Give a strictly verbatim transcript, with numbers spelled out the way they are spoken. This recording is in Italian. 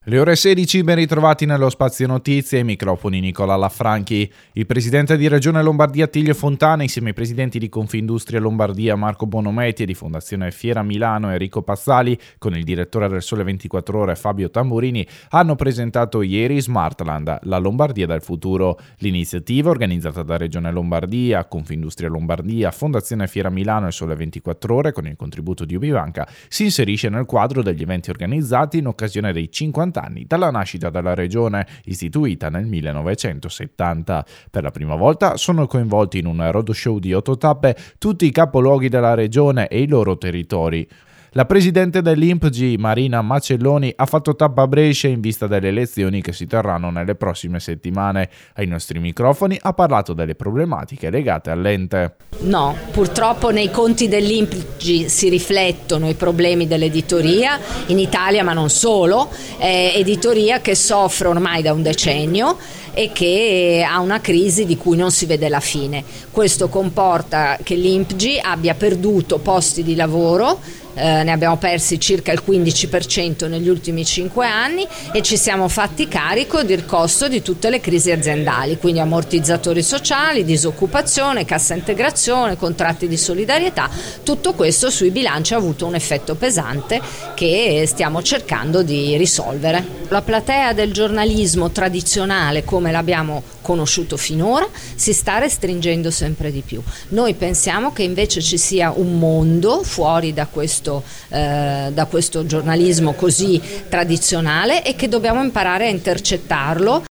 Le ore sedici, ben ritrovati nello Spazio Notizie, ai microfoni Nicola Lafranchi. Il presidente di Regione Lombardia Attilio Fontana, insieme ai presidenti di Confindustria Lombardia Marco Bonometti e di Fondazione Fiera Milano Enrico Pazzali, con il direttore del Sole ventiquattro Ore Fabio Tamburini, hanno presentato ieri Smartland, la Lombardia del futuro. L'iniziativa, organizzata da Regione Lombardia, Confindustria Lombardia, Fondazione Fiera Milano e Sole ventiquattro Ore, con il contributo di Ubibanca, si inserisce nel quadro degli eventi organizzati in occasione dei cinquanta anni dalla nascita della regione, istituita nel millenovecentosettanta. Per la prima volta sono coinvolti in un roadshow di otto tappe tutti i capoluoghi della regione e i loro territori. La presidente dell'I N P G, Marina Macelloni, ha fatto tappa a Brescia in vista delle elezioni che si terranno nelle prossime settimane. Ai nostri microfoni ha parlato delle problematiche legate all'ente. No, purtroppo nei conti dell'I N P G si riflettono i problemi dell'editoria in Italia, ma non solo, eh, editoria che soffre ormai da un decennio e che ha una crisi di cui non si vede la fine. Questo comporta che l'I N P G abbia perduto posti di lavoro. Eh, ne abbiamo persi circa il quindici per cento negli ultimi cinque anni e ci siamo fatti carico del costo di tutte le crisi aziendali, quindi ammortizzatori sociali, disoccupazione, cassa integrazione, contratti di solidarietà. Tutto questo sui bilanci ha avuto un effetto pesante che stiamo cercando di risolvere. La platea del giornalismo tradizionale, come l'abbiamo conosciuto finora, si sta restringendo sempre di più. Noi pensiamo che invece ci sia un mondo fuori da questo Eh, da questo giornalismo così tradizionale e che dobbiamo imparare a intercettarlo.